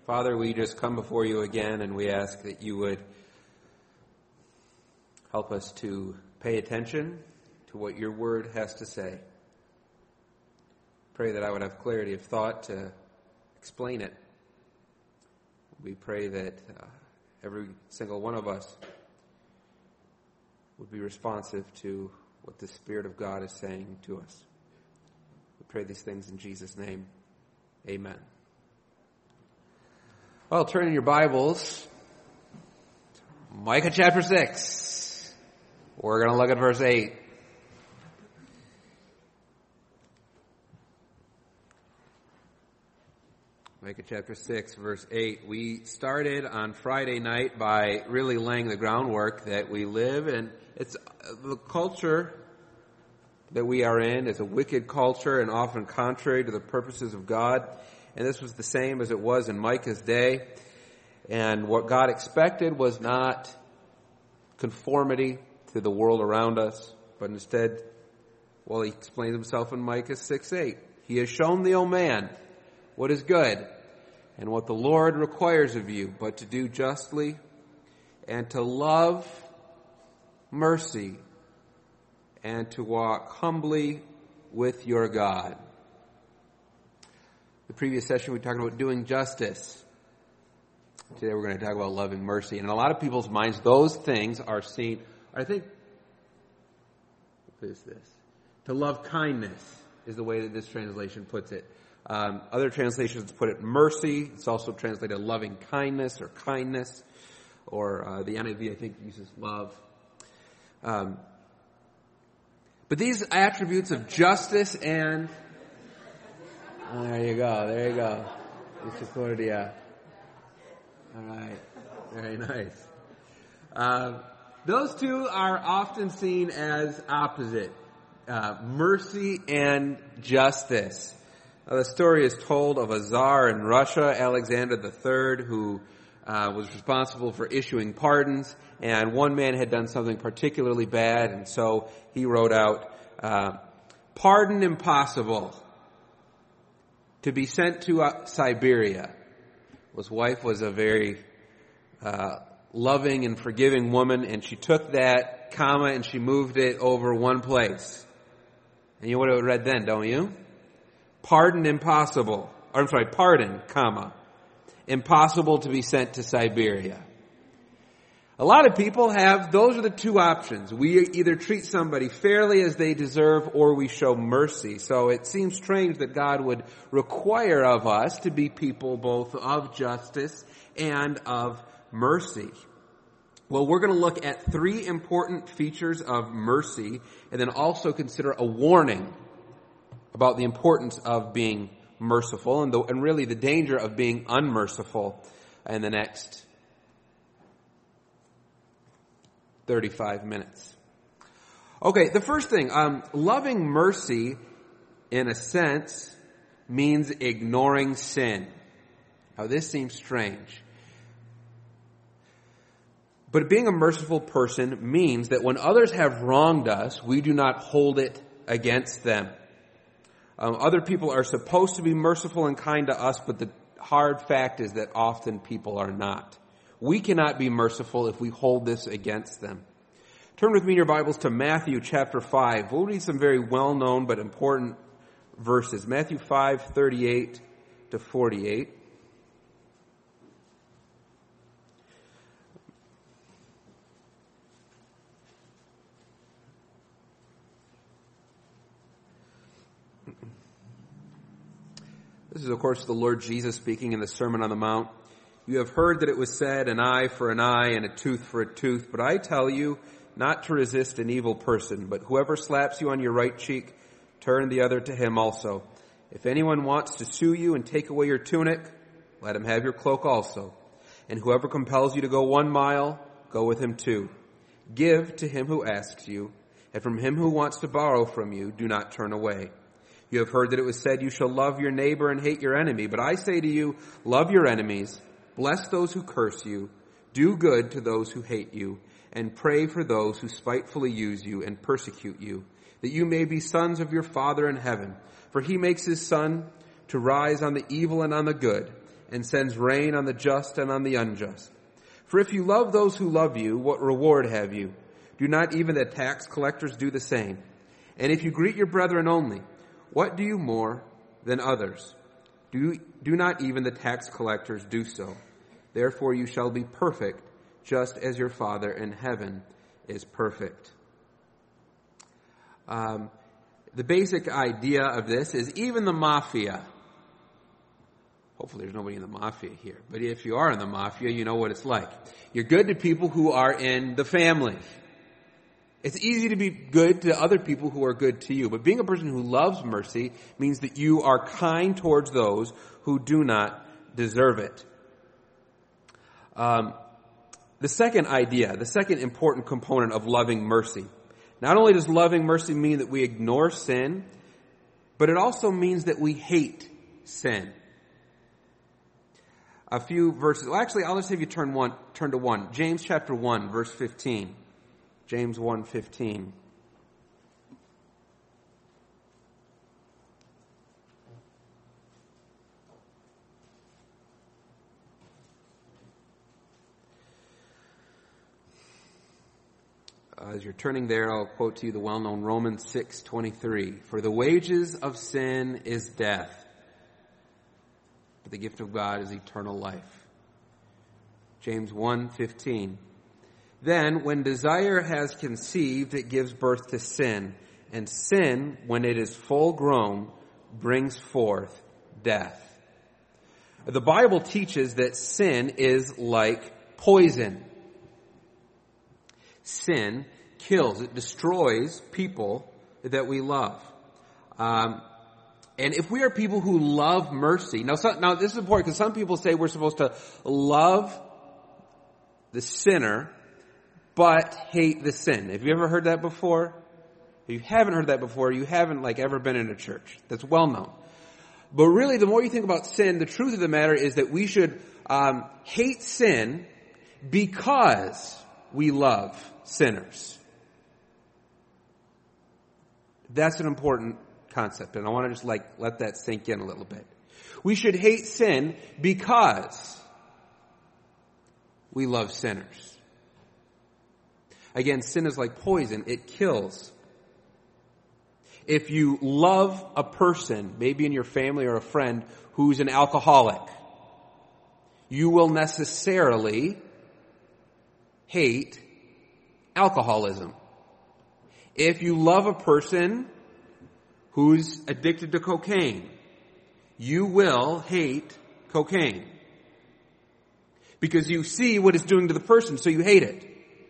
Father, we just come before you again, and we ask that you would help us to pay attention to what your word has to say. Pray that I would have clarity of thought to explain it. We pray that every single one of us would be responsive to what the Spirit of God is saying to us. We pray these things in Jesus' name. Amen. Well, turn in your Bibles, Micah chapter 6. We're going to look at verse 8. Micah chapter 6, verse 8. We started on Friday night by really laying the groundwork that we live in. It's the culture that we are in is a wicked culture and often contrary to the purposes of God. And this was the same as it was in Micah's day. And what God expected was not conformity to the world around us, but instead, well, he explains himself in Micah 6:8. He has shown thee, O man, what is good, and what the Lord requires of you, but to do justly, and to love mercy, and to walk humbly with your God. The previous session we talked about doing justice. Today we're going to talk about loving mercy. And in a lot of people's minds, those things are seen, I think, what is this? To love kindness is the way that this translation puts it. Other translations put it mercy. It's also translated loving kindness or kindness. Or the NIV, I think, uses love. But these attributes of justice and... There you go. Misericordia. All right. Very nice. Those two are often seen as opposite. Mercy and justice. The story is told of a czar in Russia, Alexander III, who was responsible for issuing pardons, and one man had done something particularly bad, and so he wrote out, pardon impossible, to be sent to Siberia. His wife was a very loving and forgiving woman, and she took that comma and she moved it over one place. And you know what it read then, don't you? Pardon impossible. Pardon, comma. Impossible to be sent to Siberia. A lot of people have, those are the two options. We either treat somebody fairly as they deserve or we show mercy. So it seems strange that God would require of us to be people both of justice and of mercy. Well, we're going to look at three important features of mercy and then also consider a warning about the importance of being merciful and really the danger of being unmerciful in the next 35 minutes. Okay, the first thing, loving mercy, in a sense, means ignoring sin. Now, this seems strange. But being a merciful person means that when others have wronged us, we do not hold it against them. Other people are supposed to be merciful and kind to us, but the hard fact is that often people are not. We cannot be merciful if we hold this against them. Turn with me in your Bibles to Matthew chapter 5. We'll read some very well-known but important verses. Matthew 5:38 to 48. This is, of course, the Lord Jesus speaking in the Sermon on the Mount. You have heard that it was said, an eye for an eye and a tooth for a tooth. But I tell you not to resist an evil person. But whoever slaps you on your right cheek, turn the other to him also. If anyone wants to sue you and take away your tunic, let him have your cloak also. And whoever compels you to go 1 mile, go with him 2. Give to him who asks you, and from him who wants to borrow from you, do not turn away. You have heard that it was said, you shall love your neighbor and hate your enemy. But I say to you, love your enemies, bless those who curse you, do good to those who hate you, and pray for those who spitefully use you and persecute you, that you may be sons of your Father in heaven. For he makes his sun to rise on the evil and on the good, and sends rain on the just and on the unjust. For if you love those who love you, what reward have you? Do not even the tax collectors do the same? And if you greet your brethren only, what do you more than others? Do not even the tax collectors do so? Therefore you shall be perfect, just as your Father in heaven is perfect. The basic idea of this is even the mafia. Hopefully there's nobody in the mafia here. But if you are in the mafia, you know what it's like. You're good to people who are in the family. It's easy to be good to other people who are good to you. But being a person who loves mercy means that you are kind towards those who do not deserve it. The second idea, the second important component of loving mercy. Not only does loving mercy mean that we ignore sin, but it also means that we hate sin. A few verses. Well, actually, I'll just have you turn to one. James chapter 1, verse 15. James 1:15. As you're turning there, I'll quote to you the well-known Romans 6:23. For the wages of sin is death, but the gift of God is eternal life. James 1:15. Then, when desire has conceived, it gives birth to sin. And sin, when it is full grown, brings forth death. The Bible teaches that sin is like poison. Sin kills. It destroys people that we love. And if we are people who love mercy, now this is important because some people say we're supposed to love the sinner but hate the sin. Have you ever heard that before? If you haven't heard that before, you haven't ever been in a church. That's well known. But really, the more you think about sin, the truth of the matter is that we should hate sin because we love sinners. That's an important concept, and I want to just let that sink in a little bit. We should hate sin because we love sinners. Again, sin is like poison. It kills. If you love a person, maybe in your family or a friend, who's an alcoholic, you will necessarily hate alcoholism. If you love a person who's addicted to cocaine, you will hate cocaine. Because you see what it's doing to the person, so you hate it.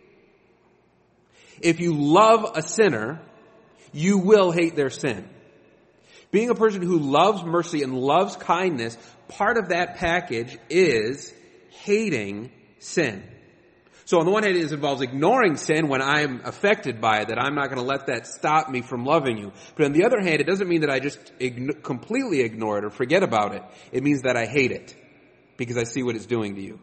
If you love a sinner, you will hate their sin. Being a person who loves mercy and loves kindness, part of that package is hating sin. So on the one hand, it involves ignoring sin when I'm affected by it, that I'm not going to let that stop me from loving you. But on the other hand, it doesn't mean that I just completely ignore it or forget about it. It means that I hate it because I see what it's doing to you.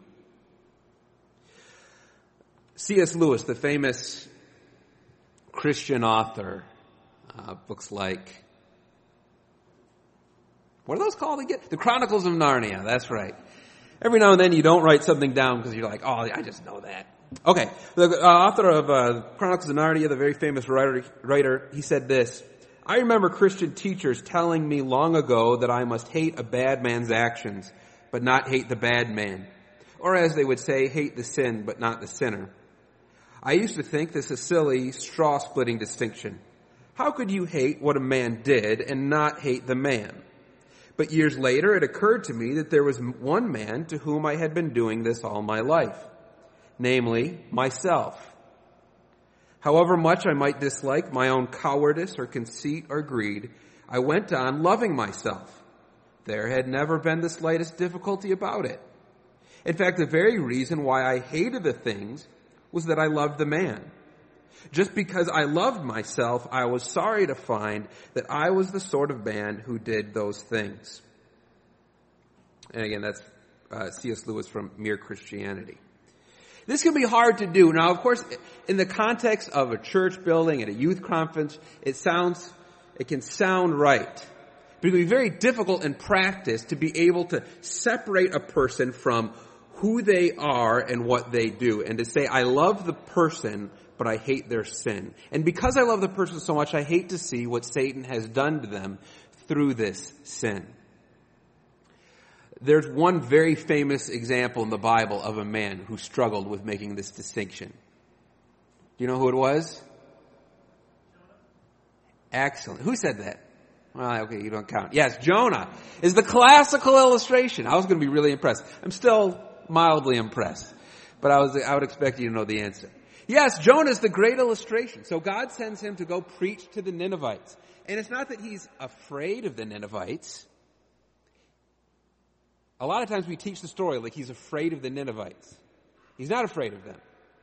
C.S. Lewis, the famous Christian author, books like, what are those called again? The Chronicles of Narnia, that's right. Every now and then you don't write something down because you're like, oh, I just know that. Okay, the author of Chronicles of Narnia, the very famous writer, he said this: I remember Christian teachers telling me long ago that I must hate a bad man's actions, but not hate the bad man. Or as they would say, hate the sin, but not the sinner. I used to think this a silly, straw-splitting distinction. How could you hate what a man did and not hate the man? But years later, it occurred to me that there was one man to whom I had been doing this all my life, namely, myself. However much I might dislike my own cowardice or conceit or greed, I went on loving myself. There had never been the slightest difficulty about it. In fact, the very reason why I hated the things was that I loved the man. Just because I loved myself, I was sorry to find that I was the sort of man who did those things. And again, that's C.S. Lewis from Mere Christianity. This can be hard to do. Now, of course, in the context of a church building, at a youth conference, it can sound right But it can be very difficult in practice to be able to separate a person from who they are and what they do, and to say, I love the person, but I hate their sin. And because I love the person so much, I hate to see what Satan has done to them through this sin. There's one very famous example in the Bible of a man who struggled with making this distinction. Do you know who it was? Excellent. Who said that? Well, okay, you don't count. Yes, Jonah is the classical illustration. I was going to be really impressed. I'm still mildly impressed, but I would expect you to know the answer. Yes, Jonah is the great illustration. So God sends him to go preach to the Ninevites. And it's not that he's afraid of the Ninevites. A lot of times we teach the story like he's afraid of the Ninevites. He's not afraid of them.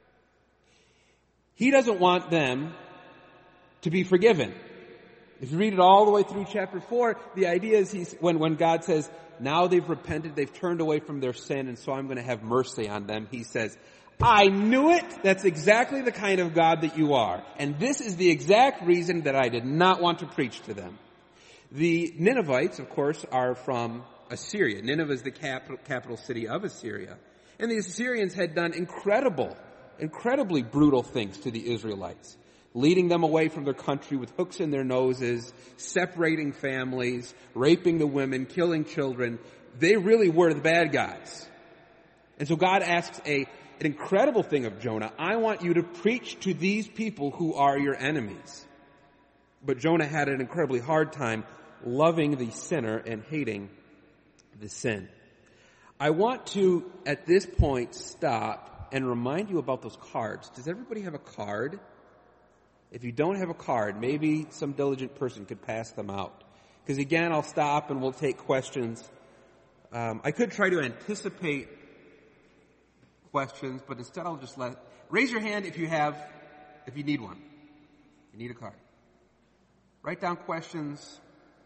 He doesn't want them to be forgiven. If you read it all the way through chapter 4, the idea is when God says, now they've repented, they've turned away from their sin, and so I'm going to have mercy on them, he says, I knew it. That's exactly the kind of God that you are. And this is the exact reason that I did not want to preach to them. The Ninevites, of course, are from Assyria. Nineveh is the capital city of Assyria. And the Assyrians had done incredibly brutal things to the Israelites, leading them away from their country with hooks in their noses, separating families, raping the women, killing children. They really were the bad guys. And so God asks an incredible thing of Jonah. I want you to preach to these people who are your enemies. But Jonah had an incredibly hard time loving the sinner and hating the sin. I want to, at this point, stop and remind you about those cards. Does everybody have a card? If you don't have a card, maybe some diligent person could pass them out. Because again, I'll stop and we'll take questions. I could try to anticipate questions, but instead I'll just raise your hand if you need one. You need a card. Write down questions.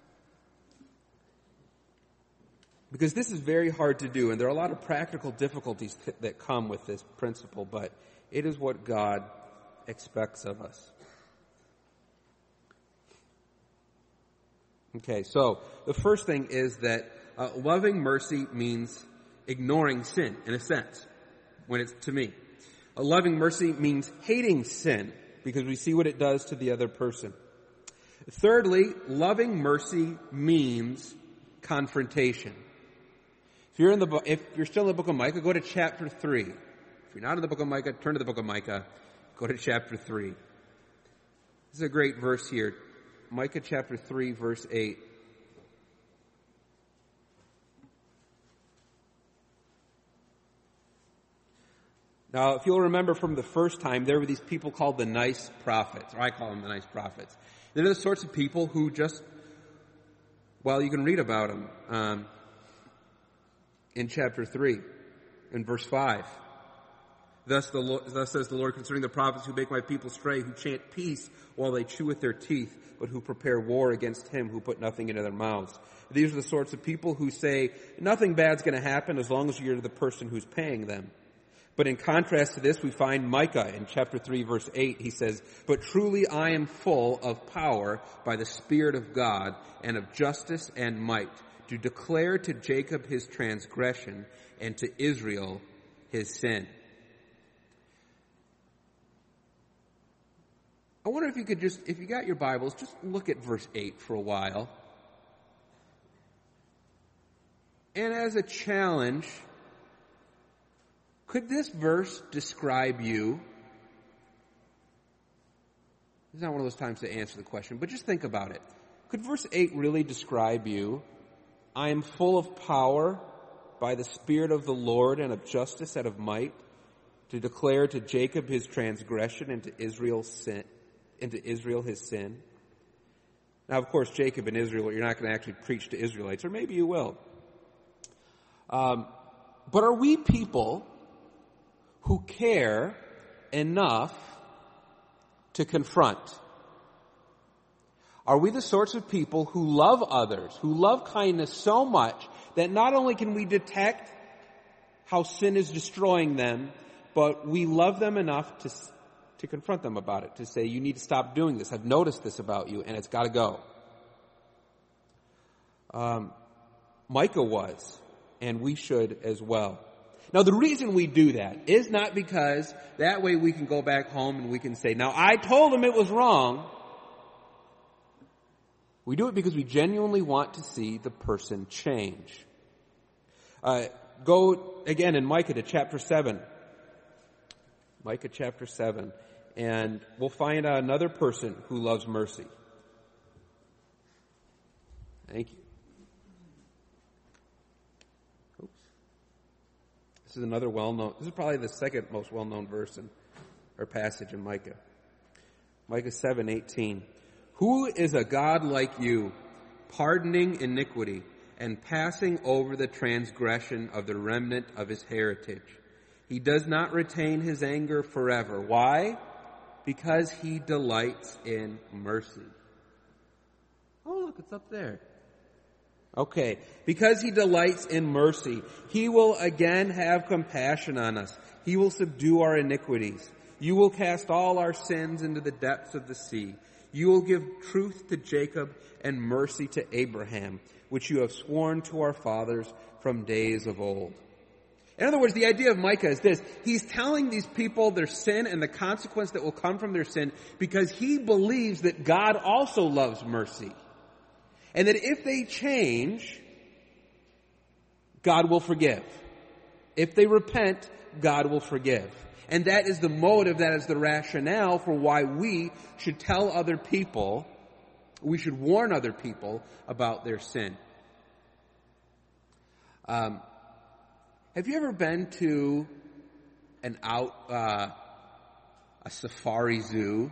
Because this is very hard to do, and there are a lot of practical difficulties that come with this principle, but it is what God expects of us. Okay, so the first thing is that loving mercy means ignoring sin, in a sense, when it's to me. Loving mercy means hating sin, because we see what it does to the other person. Thirdly, loving mercy means confrontation. If you're still in the book of Micah, go to chapter 3. If you're not in the book of Micah, turn to the book of Micah. Go to chapter 3. This is a great verse here. Micah chapter 3, verse 8. Now, if you'll remember from the first time, there were these people called the nice prophets, or I call them the nice prophets. They're the sorts of people who just, well, you can read about them in chapter 3, in verse 5. Thus says the Lord concerning the prophets who make my people stray, who chant peace while they chew with their teeth, but who prepare war against him who put nothing into their mouths. These are the sorts of people who say, nothing bad's going to happen as long as you're the person who's paying them. But in contrast to this, we find Micah in chapter 3, verse 8. He says, but truly I am full of power by the Spirit of God and of justice and might, to declare to Jacob his transgression and to Israel his sin. I wonder if you could if you got your Bibles, just look at verse 8 for a while. And as a challenge, could this verse describe you? It's not one of those times to answer the question, but just think about it. Could verse 8 really describe you? I am full of power by the Spirit of the Lord and of justice and of might, to declare to Jacob his transgression and to Israel his sin. Now, of course, Jacob and Israel, you're not going to actually preach to Israelites, or maybe you will. But are we people who care enough to confront? Are we the sorts of people who love others, who love kindness so much that not only can we detect how sin is destroying them, but we love them enough to confront them about it, to say, you need to stop doing this. I've noticed this about you, and it's got to go. Micah was, and we should as well. Now, the reason we do that is not because that way we can go back home and we can say, now I told him it was wrong. We do it because we genuinely want to see the person change. Go again in Micah to chapter 7. Micah chapter 7. And we'll find another person who loves mercy. Thank you. This is another this is probably the second most well-known verse or passage in Micah. Micah 7:18. Who is a God like you, pardoning iniquity and passing over the transgression of the remnant of his heritage? He does not retain his anger forever. Why? Because he delights in mercy. Oh, look, it's up there. Okay. Because he delights in mercy, he will again have compassion on us. He will subdue our iniquities. You will cast all our sins into the depths of the sea. You will give truth to Jacob and mercy to Abraham, which you have sworn to our fathers from days of old. In other words, the idea of Micah is this. He's telling these people their sin and the consequence that will come from their sin because he believes that God also loves mercy. And that if they change, God will forgive. If they repent, God will forgive. And that is the motive, that is the rationale for why we should tell other people, we should warn other people about their sin. Have you ever been to a safari zoo?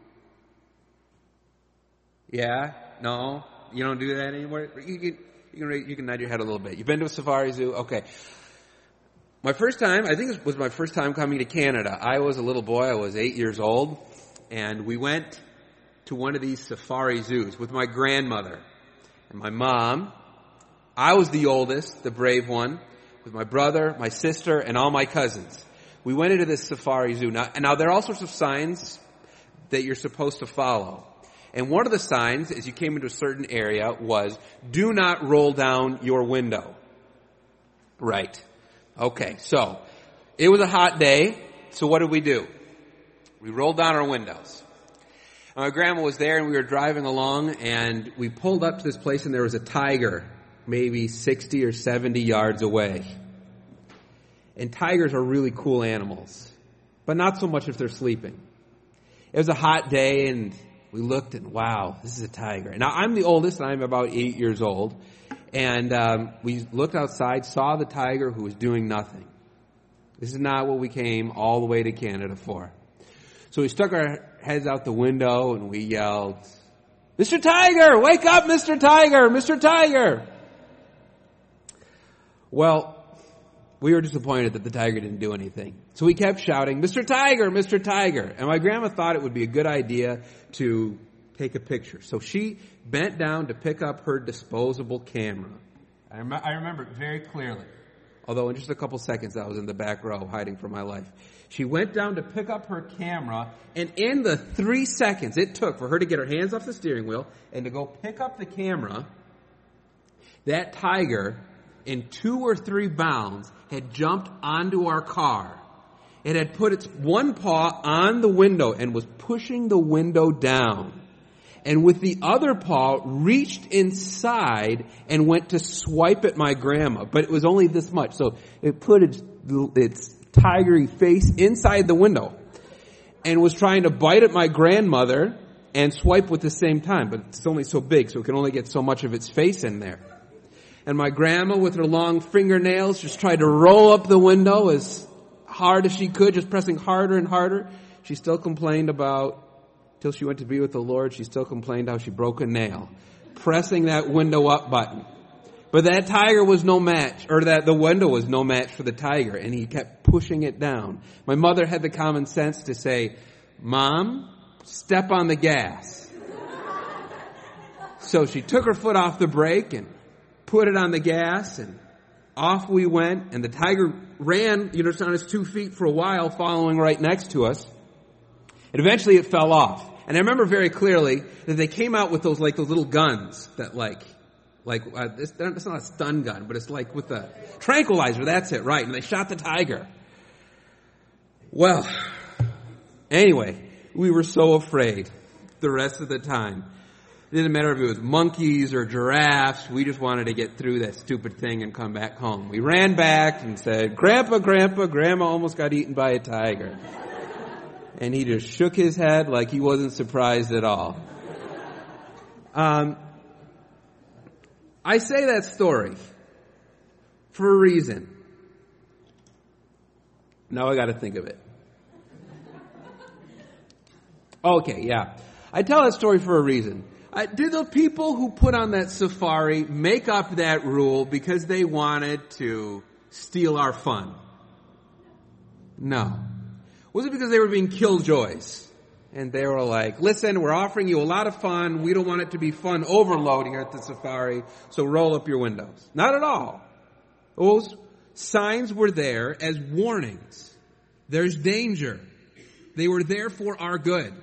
Yeah? No? You don't do that anymore? You can nod your head a little bit. You've been to a safari zoo? Okay. My first time, I think it was my first time coming to Canada. I was a little boy. I was 8 years old. And we went to one of these safari zoos with my grandmother and my mom. I was the oldest, the brave one, with my brother, my sister, and all my cousins. We went into this safari zoo. Now there are all sorts of signs that you're supposed to follow. And one of the signs, as you came into a certain area, was, do not roll down your window. Right. Okay, so it was a hot day, so what did we do? We rolled down our windows. And my grandma was there, and we were driving along, and we pulled up to this place, and there was a tiger, maybe 60 or 70 yards away. And tigers are really cool animals, but not so much if they're sleeping. It was a hot day, and we looked, and wow, this is a tiger. Now, I'm the oldest, and I'm about 8 years old. And we looked outside, saw the tiger who was doing nothing. This is not what we came all the way to Canada for. So we stuck our heads out the window and we yelled, Mr. Tiger, wake up, Mr. Tiger, Mr. Tiger. Well, we were disappointed that the tiger didn't do anything. So we kept shouting, Mr. Tiger, Mr. Tiger. And my grandma thought it would be a good idea to take a picture. So she bent down to pick up her disposable camera. I remember it very clearly. Although in just a couple seconds I was in the back row hiding from my life. She went down to pick up her camera, and in the 3 seconds it took for her to get her hands off the steering wheel and to go pick up the camera, that tiger, in 2 or 3 bounds, had jumped onto our car. It had put its one paw on the window and was pushing the window down. And with the other paw, reached inside and went to swipe at my grandma. But it was only this much. So it put its tigery face inside the window and was trying to bite at my grandmother and swipe with the same time. But it's only so big, so it can only get so much of its face in there. And my grandma, with her long fingernails, just tried to roll up the window as hard as she could, just pressing harder and harder. She still complained about, till she went to be with the Lord, she still complained how she broke a nail, pressing that window up button. But that tiger was no match, or that the window was no match for the tiger, and he kept pushing it down. My mother had the common sense to say, Mom, step on the gas. So she took her foot off the brake and put it on the gas, and off we went, and the tiger ran, on his 2 feet for a while, following right next to us. And eventually it fell off. And I remember very clearly that they came out with those little guns that Like, it's not a stun gun, but it's like with a tranquilizer. That's it, right. And they shot the tiger. Well, anyway, we were so afraid the rest of the time. It didn't matter if it was monkeys or giraffes. We just wanted to get through that stupid thing and come back home. We ran back and said, Grandpa, Grandma almost got eaten by a tiger. And he just shook his head like he wasn't surprised at all. I say that story for a reason. Now I got to think of it. Okay, yeah. I tell that story for a reason. Did the people who put on that safari make up that rule because they wanted to steal our fun? No. Was it because they were being killjoys? And they were like, listen, we're offering you a lot of fun. We don't want it to be fun overloading at the safari, so roll up your windows. Not at all. Those signs were there as warnings. There's danger. They were there for our good.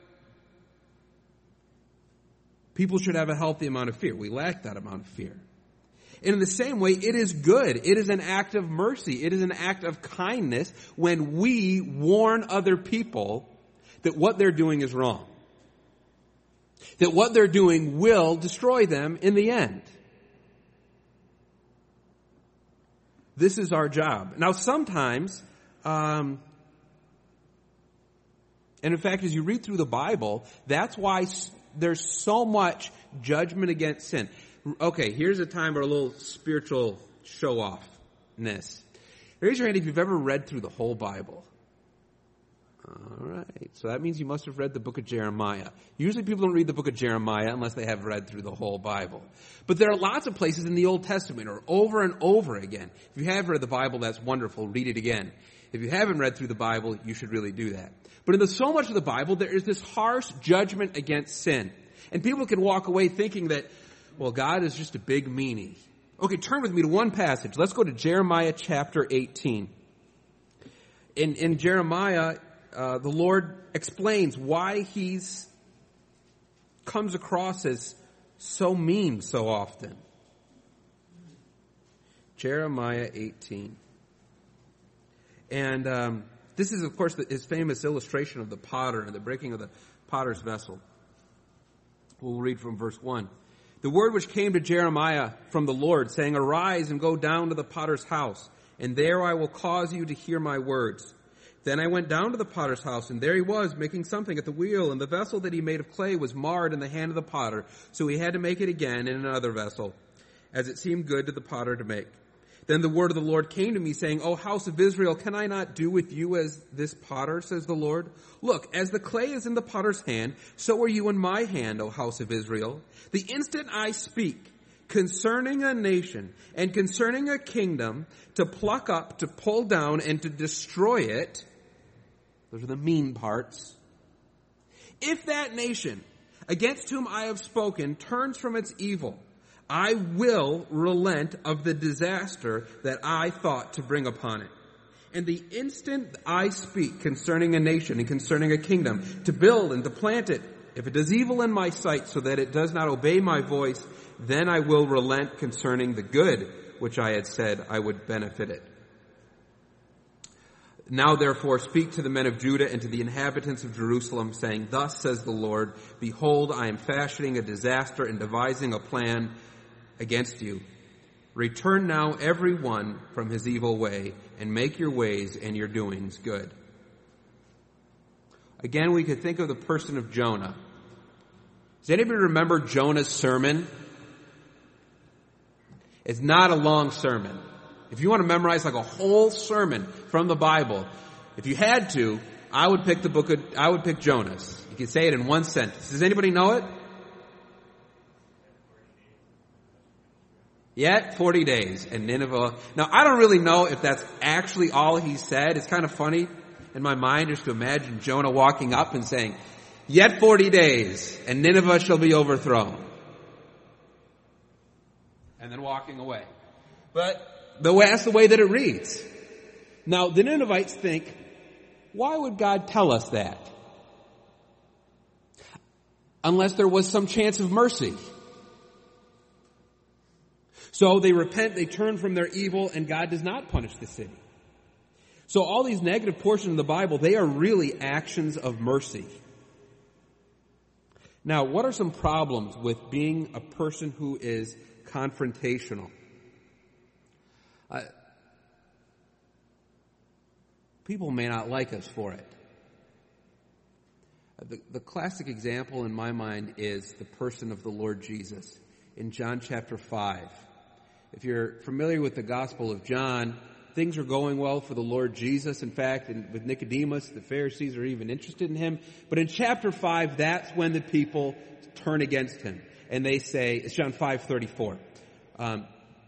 People should have a healthy amount of fear. We lack that amount of fear. And in the same way, it is good. It is an act of mercy. It is an act of kindness when we warn other people that what they're doing is wrong. That what they're doing will destroy them in the end. This is our job. Now sometimes, and in fact, as you read through the Bible, that's why there's so much judgment against sin. Okay, here's a time for a little spiritual show-offness. Raise your hand if you've ever read through the whole Bible. All right, so that means you must have read the book of Jeremiah. Usually people don't read the book of Jeremiah unless they have read through the whole Bible. But there are lots of places in the Old Testament, or over and over again. If you have read the Bible, that's wonderful. Read it again. If you haven't read through the Bible, you should really do that. But in so much of the Bible, there is this harsh judgment against sin. And people can walk away thinking that, well, God is just a big meanie. Okay, turn with me to one passage. Let's go to Jeremiah chapter 18. In Jeremiah, the Lord explains why he's comes across as so mean so often. Jeremiah 18. And this is, of course, his famous illustration of the potter and the breaking of the potter's vessel. We'll read from verse 1. The word which came to Jeremiah from the Lord, saying, Arise and go down to the potter's house, and there I will cause you to hear my words. Then I went down to the potter's house, and there he was, making something at the wheel, and the vessel that he made of clay was marred in the hand of the potter, so he had to make it again in another vessel, as it seemed good to the potter to make. Then the word of the Lord came to me, saying, O house of Israel, can I not do with you as this potter, says the Lord? Look, as the clay is in the potter's hand, so are you in my hand, O house of Israel. The instant I speak concerning a nation and concerning a kingdom to pluck up, to pull down, and to destroy it, those are the mean parts. If that nation against whom I have spoken turns from its evil, I will relent of the disaster that I thought to bring upon it. And the instant I speak concerning a nation and concerning a kingdom, to build and to plant it, if it does evil in my sight so that it does not obey my voice, then I will relent concerning the good which I had said I would benefit it. Now therefore speak to the men of Judah and to the inhabitants of Jerusalem, saying, Thus says the Lord, Behold, I am fashioning a disaster and devising a plan against you. Return now every one from his evil way, and make your ways and your doings good. Again, we could think of the person of Jonah. Does anybody remember Jonah's sermon? It's not a long sermon. If you want to memorize like a whole sermon from the Bible, if you had to, I would pick Jonah's. You can say it in one sentence. Does anybody know it? Yet 40 days, and Nineveh. Now, I don't really know if that's actually all he said. It's kind of funny in my mind just to imagine Jonah walking up and saying, Yet 40 days, and Nineveh shall be overthrown. And then walking away. But that's the way that it reads. Now, the Ninevites think, why would God tell us that? Unless there was some chance of mercy. So they repent, they turn from their evil, and God does not punish the city. So all these negative portions of the Bible, they are really actions of mercy. Now, what are some problems with being a person who is confrontational? People may not like us for it. The classic example in my mind is the person of the Lord Jesus in John chapter 5. If you're familiar with the Gospel of John, things are going well for the Lord Jesus. In fact, with Nicodemus, the Pharisees are even interested in him. But in chapter 5, that's when the people turn against him. And they say, it's John 5:34. I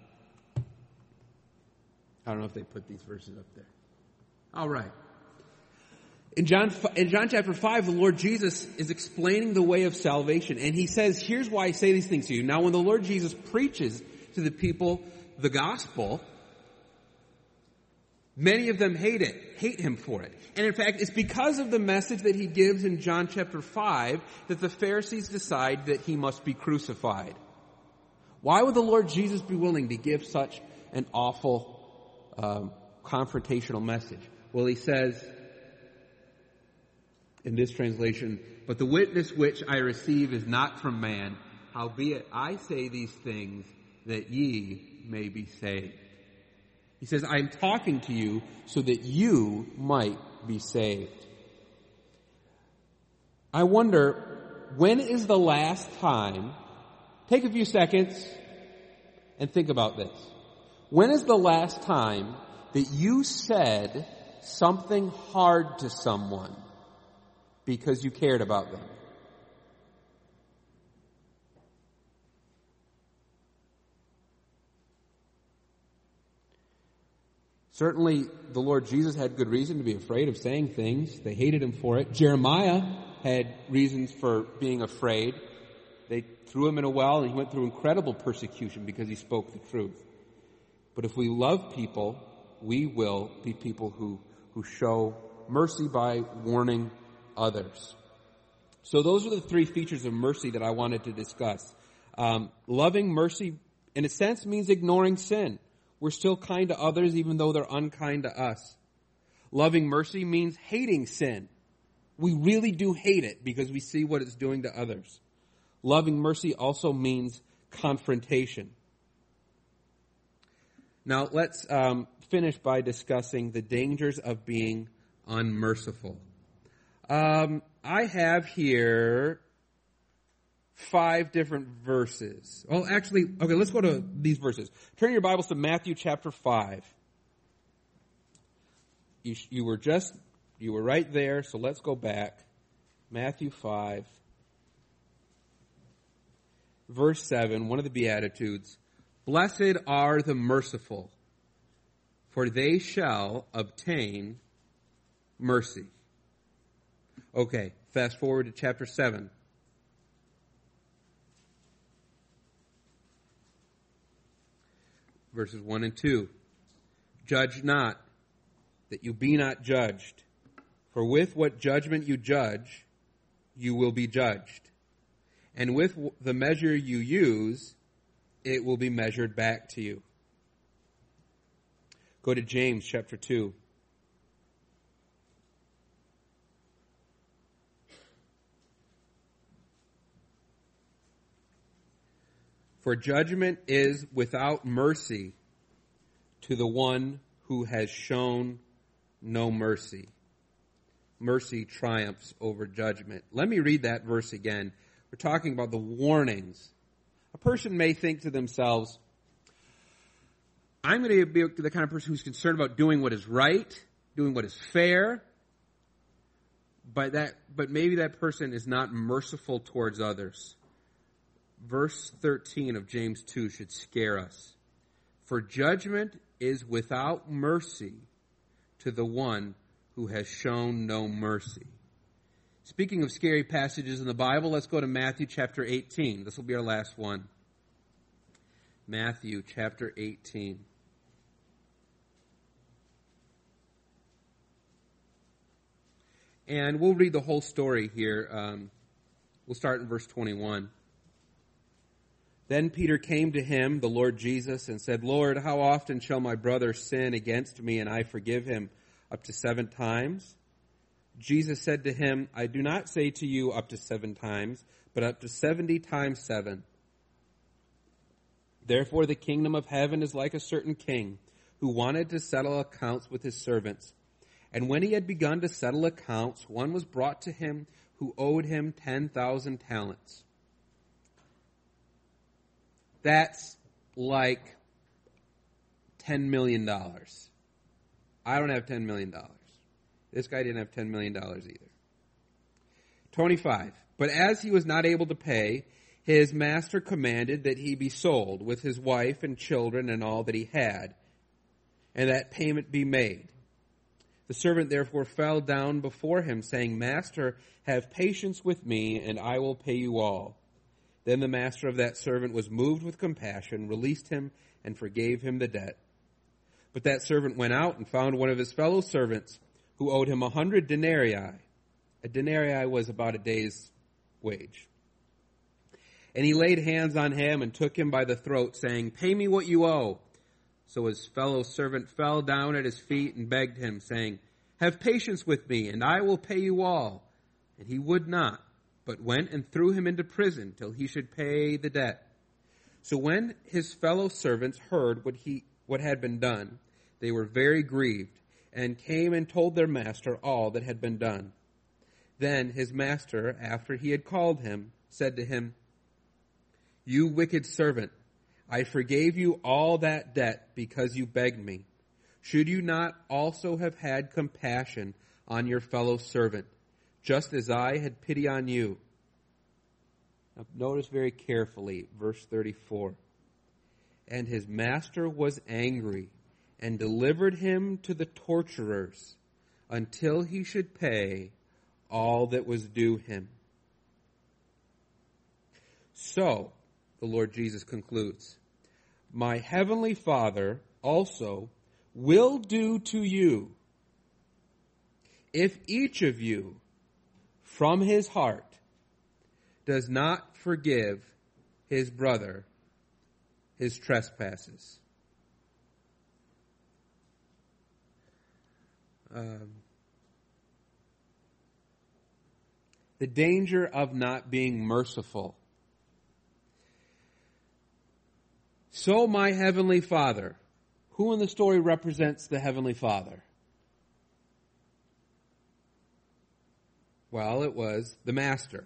don't know if they put these verses up there. All right. In John chapter 5, the Lord Jesus is explaining the way of salvation. And he says, here's why I say these things to you. Now, when the Lord Jesus preaches to the people the gospel, many of them hate him for it. And in fact, it's because of the message that he gives in John chapter 5 that the Pharisees decide that he must be crucified. Why would the Lord Jesus be willing to give such an awful, confrontational message? Well, he says in this translation, but the witness which I receive is not from man, howbeit I say these things that ye may be saved. He says, I am talking to you so that you might be saved. I wonder, when is the last time, take a few seconds and think about this. When is the last time that you said something hard to someone because you cared about them? Certainly, the Lord Jesus had good reason to be afraid of saying things. They hated him for it. Jeremiah had reasons for being afraid. They threw him in a well, and he went through incredible persecution because he spoke the truth. But if we love people, we will be people who show mercy by warning others. So those are the three features of mercy that I wanted to discuss. Loving mercy, in a sense, means ignoring sin. We're still kind to others even though they're unkind to us. Loving mercy means hating sin. We really do hate it because we see what it's doing to others. Loving mercy also means confrontation. Now let's finish by discussing the dangers of being unmerciful. I have here 5 different verses. Well, actually, okay, let's go to these verses. Turn your Bibles to Matthew chapter 5. You were right there, so let's go back. Matthew 5, verse 7, one of the Beatitudes. Blessed are the merciful, for they shall obtain mercy. Okay, fast forward to chapter 7. Verses 1 and 2. Judge not, that you be not judged. For with what judgment you judge, you will be judged. And with the measure you use, it will be measured back to you. Go to James chapter 2. For judgment is without mercy to the one who has shown no mercy. Mercy triumphs over judgment. Let me read that verse again. We're talking about the warnings. A person may think to themselves, I'm going to be the kind of person who's concerned about doing what is right, doing what is fair, but maybe that person is not merciful towards others. Verse 13 of James 2 should scare us. For judgment is without mercy to the one who has shown no mercy. Speaking of scary passages in the Bible, let's go to Matthew chapter 18. This will be our last one. Matthew chapter 18. And we'll read the whole story here. We'll start in verse 21. Then Peter came to him, the Lord Jesus, and said, Lord, how often shall my brother sin against me and I forgive him? Up to 7 times? Jesus said to him, I do not say to you up to 7 times, but up to 70 times 7. Therefore the kingdom of heaven is like a certain king who wanted to settle accounts with his servants. And when he had begun to settle accounts, one was brought to him who owed him 10,000 talents. That's like $10 million. I don't have $10 million. This guy didn't have $10 million either. 25. But as he was not able to pay, his master commanded that he be sold with his wife and children and all that he had, and that payment be made. The servant therefore fell down before him, saying, Master, have patience with me, and I will pay you all. Then the master of that servant was moved with compassion, released him, and forgave him the debt. But that servant went out and found one of his fellow servants who owed him 100 denarii. A denarii was about a day's wage. And he laid hands on him and took him by the throat, saying, Pay me what you owe. So his fellow servant fell down at his feet and begged him, saying, Have patience with me, and I will pay you all. And he would not, but went and threw him into prison till he should pay the debt. So when his fellow servants heard what had been done, they were very grieved, and came and told their master all that had been done. Then his master, after he had called him, said to him, You wicked servant, I forgave you all that debt because you begged me. Should you not also have had compassion on your fellow servant, just as I had pity on you? Now, notice very carefully, verse 34. And his master was angry and delivered him to the torturers until he should pay all that was due him. So, the Lord Jesus concludes, My heavenly Father also will do to you if each of you from his heart does not forgive his brother his trespasses. The danger of not being merciful. So my heavenly Father, who in the story represents the heavenly Father? Well, it was the master.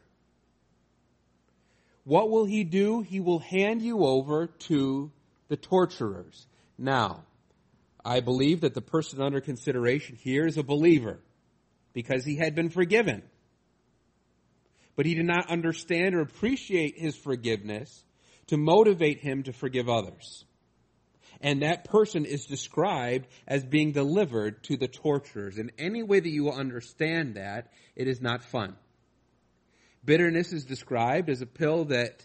What will he do? He will hand you over to the torturers. Now, I believe that the person under consideration here is a believer because he had been forgiven. But he did not understand or appreciate his forgiveness to motivate him to forgive others. And that person is described as being delivered to the torturers. In any way that you will understand that, it is not fun. Bitterness is described as a pill that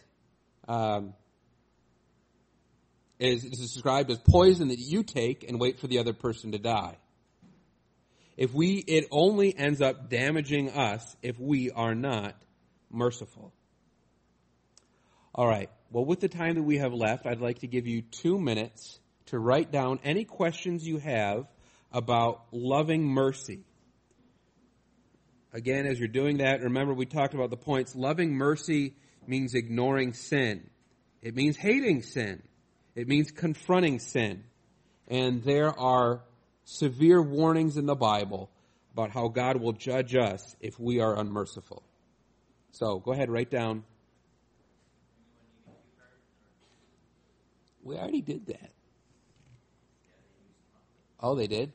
is described as poison that you take and wait for the other person to die. It only ends up damaging us if we are not merciful. All right. Well, with the time that we have left, I'd like to give you 2 minutes to write down any questions you have about loving mercy. Again, as you're doing that, remember we talked about the points. Loving mercy means ignoring sin. It means hating sin. It means confronting sin. And there are severe warnings in the Bible about how God will judge us if we are unmerciful. So, go ahead, write down. We already did that. Oh, they did?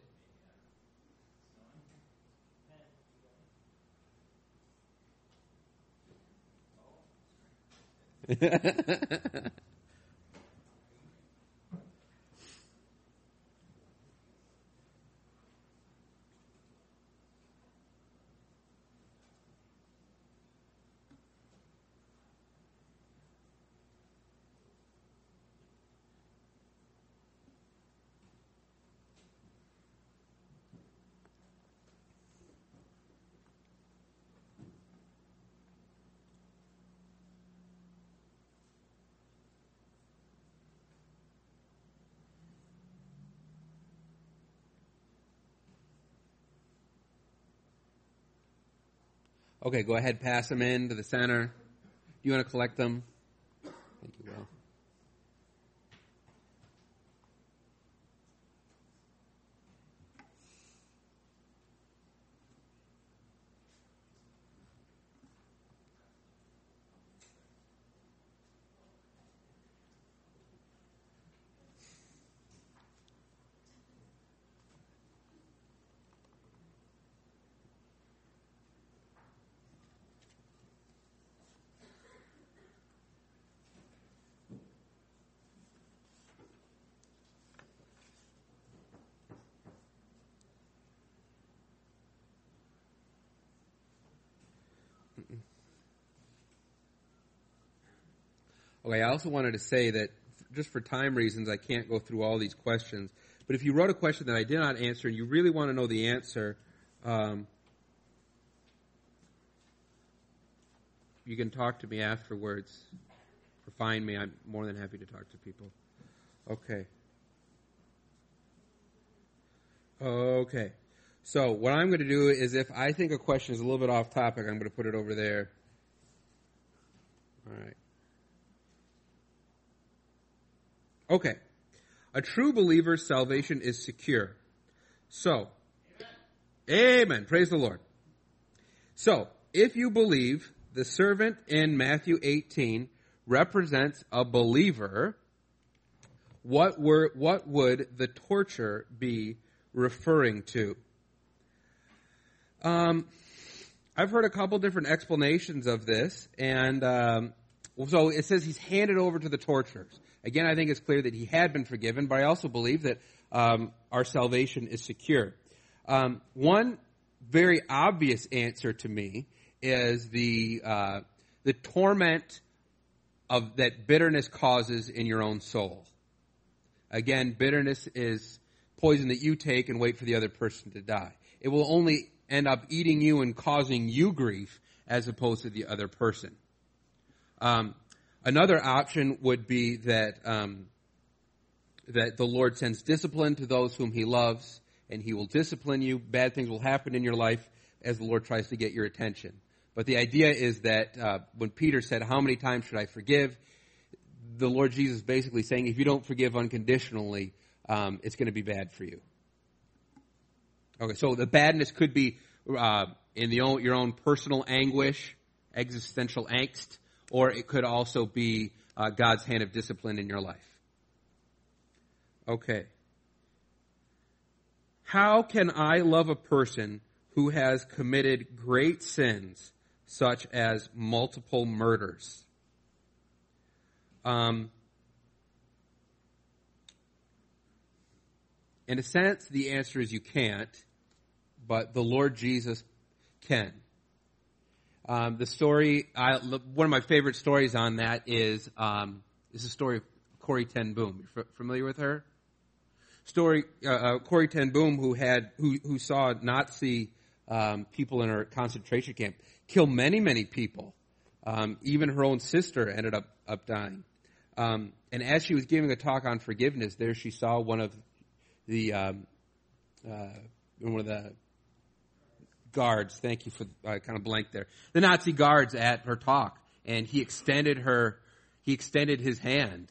Okay, go ahead, pass them in to the center. Do you want to collect them? Thank you, Will. Okay, I also wanted to say that just for time reasons, I can't go through all these questions. But if you wrote a question that I did not answer and you really want to know the answer, you can talk to me afterwards or find me. I'm more than happy to talk to people. Okay. Okay. So what I'm going to do is if I think a question is a little bit off topic, I'm going to put it over there. All right. Okay. A true believer's salvation is secure. So, Amen. Praise the Lord. So, if you believe the servant in Matthew 18 represents a believer, what would the torture be referring to? I've heard a couple different explanations of this, and so it says he's handed over to the torturers. Again, I think it's clear that he had been forgiven, but I also believe that our salvation is secure. One very obvious answer to me is the torment of that bitterness causes in your own soul. Again, bitterness is poison that you take and wait for the other person to die. It will only end up eating you and causing you grief as opposed to the other person. Another option would be that that the Lord sends discipline to those whom He loves, and He will discipline you. Bad things will happen in your life as the Lord tries to get your attention. But the idea is that when Peter said, "How many times should I forgive?" the Lord Jesus is basically saying, if you don't forgive unconditionally, it's going to be bad for you. Okay, so the badness could be in your own personal anguish, existential angst, or it could also be God's hand of discipline in your life. Okay. How can I love a person who has committed great sins, such as multiple murders? In a sense, the answer is you can't, but the Lord Jesus can. The story, one of my favorite stories on that is the story of Corrie ten Boom. You're familiar with her? Corrie ten Boom, who saw Nazi people in her concentration camp kill many, many people. Even her own sister ended up dying. And as she was giving a talk on forgiveness, there she saw one of the guards. Thank you for kind of blank there. The Nazi guards at her talk, and he extended his hand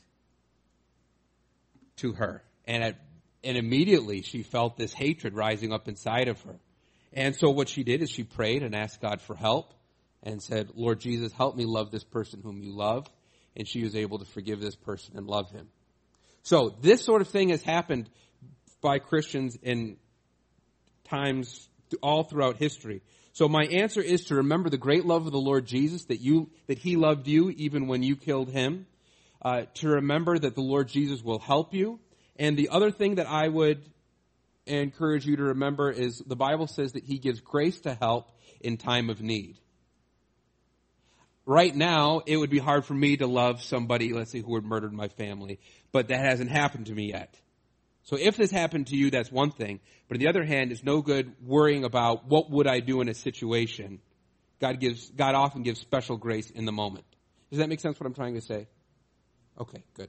to her, and immediately she felt this hatred rising up inside of her. And so what she did is she prayed and asked God for help and said, "Lord Jesus, help me love this person whom you love." And she was able to forgive this person and love him. So this sort of thing has happened by Christians in times all throughout history. So my answer is to remember the great love of the Lord Jesus, that He loved you even when you killed Him. To remember that the Lord Jesus will help you. And the other thing that I would encourage you to remember is the Bible says that He gives grace to help in time of need. Right now, it would be hard for me to love somebody, let's say, who had murdered my family, but that hasn't happened to me yet. So if this happened to you, that's one thing. But on the other hand, it's no good worrying about what would I do in a situation. God often gives special grace in the moment. Does that make sense what I'm trying to say? Okay, good.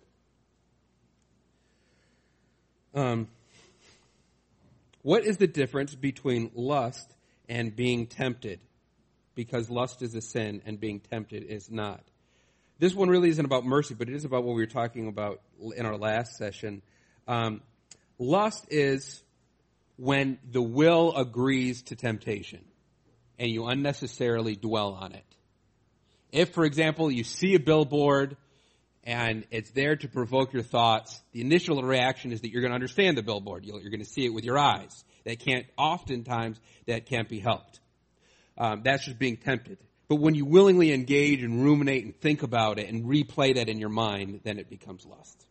What is the difference between lust and being tempted? because lust is a sin and being tempted is not. This one really isn't about mercy, but it is about what we were talking about in our last session. Lust is when the will agrees to temptation and you unnecessarily dwell on it. If, for example, you see a billboard and it's there to provoke your thoughts, the initial reaction is that you're going to understand the billboard. You're going to see it with your eyes. Oftentimes, that can't be helped. That's just being tempted. But when you willingly engage and ruminate and think about it and replay that in your mind, then it becomes lust.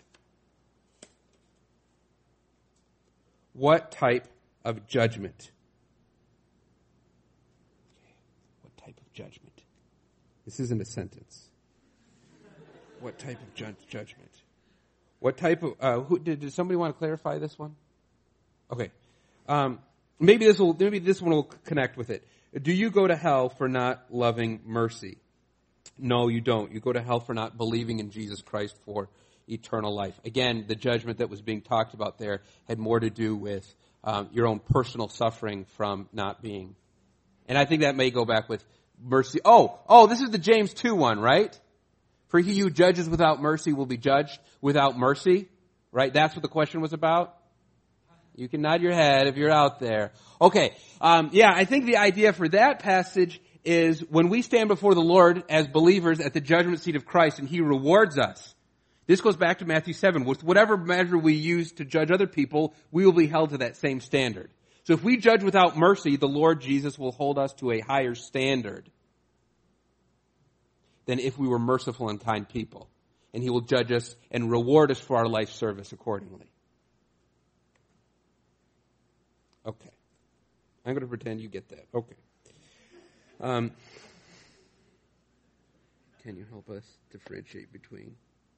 What type of judgment? What type of judgment? This isn't a sentence. What type of judgment? What type of, did somebody want to clarify this one? Okay. Maybe this one will connect with it. Do you go to hell for not loving mercy? No, you don't. You go to hell for not believing in Jesus Christ for eternal life. Again, the judgment that was being talked about there had more to do with your own personal suffering from not being. And I think that may go back with mercy. Oh, this is the James 2 one, right? For he who judges without mercy will be judged without mercy. Right? That's what the question was about. You can nod your head if you're out there. Okay. I think the idea for that passage is when we stand before the Lord as believers at the judgment seat of Christ and he rewards us. This goes back to Matthew 7. With whatever measure we use to judge other people, we will be held to that same standard. So if we judge without mercy, the Lord Jesus will hold us to a higher standard than if we were merciful and kind people. And he will judge us and reward us for our life service accordingly. Okay. I'm going to pretend you get that. Okay. Can you help us differentiate between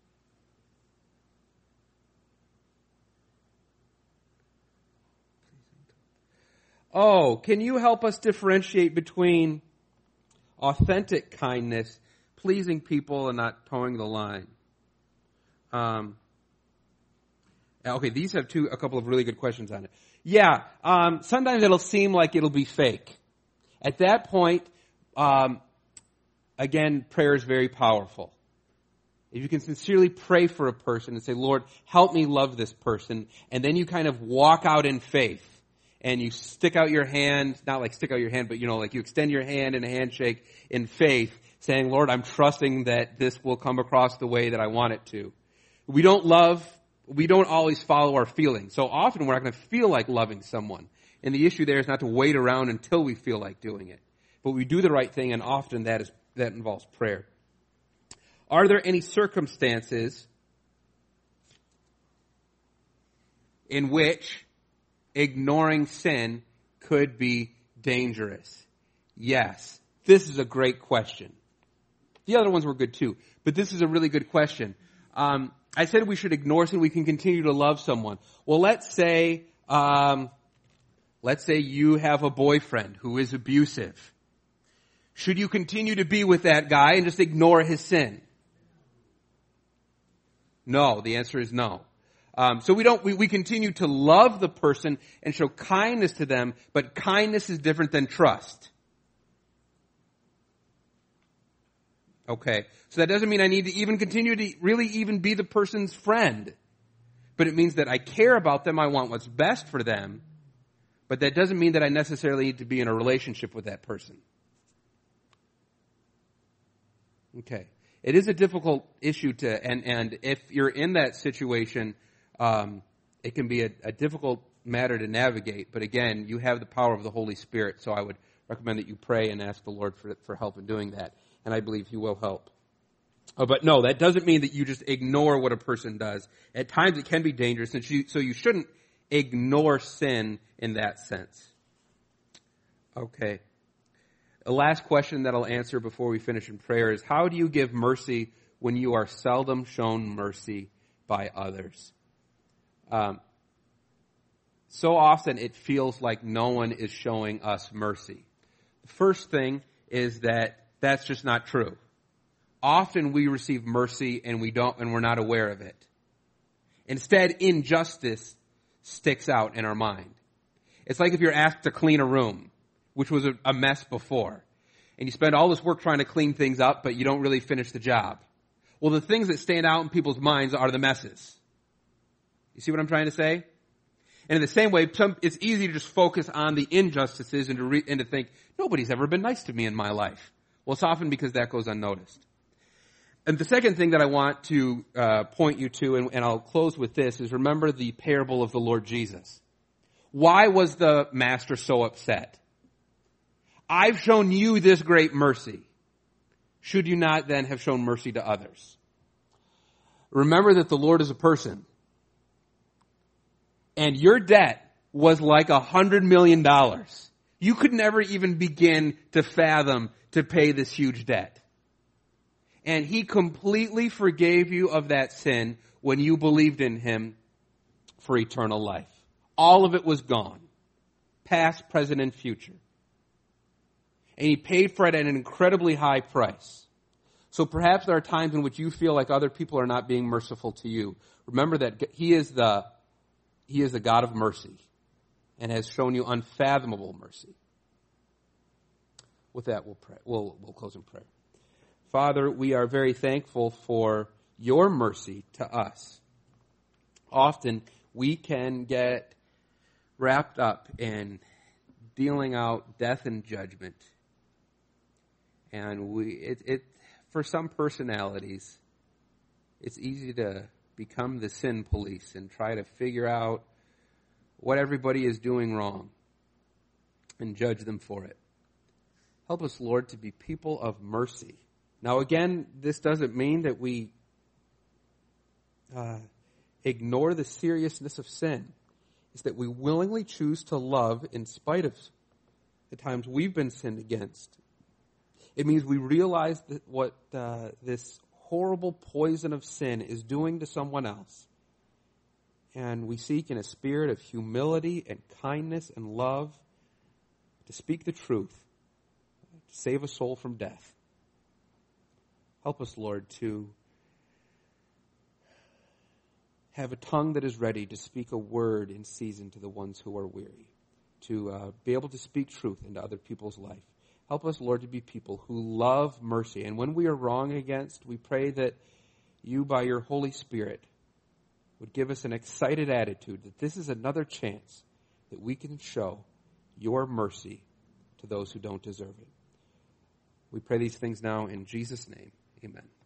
can you help us differentiate between authentic kindness, pleasing people, and not towing the line? Okay, these have a couple of really good questions on it. Yeah, sometimes it'll seem like it'll be fake. At that point, again, prayer is very powerful. If you can sincerely pray for a person and say, Lord, help me love this person, and then you kind of walk out in faith, and you stick out your hand, not like stick out your hand, but like you extend your hand in a handshake in faith, saying, Lord, I'm trusting that this will come across the way that I want it to. We don't always follow our feelings. So often we're not going to feel like loving someone. And the issue there is not to wait around until we feel like doing it. But we do the right thing, and often that involves prayer. Are there any circumstances in which ignoring sin could be dangerous? Yes. This is a great question. The other ones were good too, but this is a really good question. I said we should ignore sin. We can continue to love someone. Well, let's say you have a boyfriend who is abusive. Should you continue to be with that guy and just ignore his sin? No. The answer is no. So we continue to love the person and show kindness to them, but kindness is different than trust. Okay. So that doesn't mean I need to even continue to really even be the person's friend. But it means that I care about them, I want what's best for them, but that doesn't mean that I necessarily need to be in a relationship with that person. Okay. It is a difficult issue and if you're in that situation, it can be a difficult matter to navigate. But again, you have the power of the Holy Spirit, so I would recommend that you pray and ask the Lord for help in doing that. And I believe he will help. But no, that doesn't mean that you just ignore what a person does. At times it can be dangerous, so you shouldn't ignore sin in that sense. Okay. The last question that I'll answer before we finish in prayer is, how do you give mercy when you are seldom shown mercy by others? So often it feels like no one is showing us mercy. The first thing is that's just not true. Often we receive mercy and we're not aware of it. Instead, injustice sticks out in our mind. It's like if you're asked to clean a room, which was a mess before. and you spend all this work trying to clean things up, but you don't really finish the job. Well, the things that stand out in people's minds are the messes. You see what I'm trying to say? And in the same way, it's easy to just focus on the injustices and to think, nobody's ever been nice to me in my life. Well, it's often because that goes unnoticed. And the second thing that I want to point you to, and I'll close with this, is remember the parable of the Lord Jesus. Why was the master so upset? I've shown you this great mercy. Should you not then have shown mercy to others? Remember that the Lord is a person. And your debt was like $100 million. You could never even begin to fathom to pay this huge debt. And He completely forgave you of that sin when you believed in Him for eternal life. All of it was gone. Past, present, and future. And He paid for it at an incredibly high price. So perhaps there are times in which you feel like other people are not being merciful to you. Remember that He is the God of mercy and has shown you unfathomable mercy. With that, we'll pray. We'll close in prayer. Father, we are very thankful for your mercy to us. Often we can get wrapped up in dealing out death and judgment. And for some personalities, it's easy to become the sin police and try to figure out what everybody is doing wrong and judge them for it. Help us, Lord, to be people of mercy. Now, again, this doesn't mean that we ignore the seriousness of sin. It's that we willingly choose to love in spite of the times we've been sinned against. It means we realize that what this horrible poison of sin is doing to someone else. And we seek in a spirit of humility and kindness and love to speak the truth, to save a soul from death. Help us, Lord, to have a tongue that is ready to speak a word in season to the ones who are weary, to be able to speak truth into other people's life. Help us, Lord, to be people who love mercy. And when we are wrong against, we pray that you, by your Holy Spirit, would give us an excited attitude that this is another chance that we can show your mercy to those who don't deserve it. We pray these things now in Jesus' name. Amen.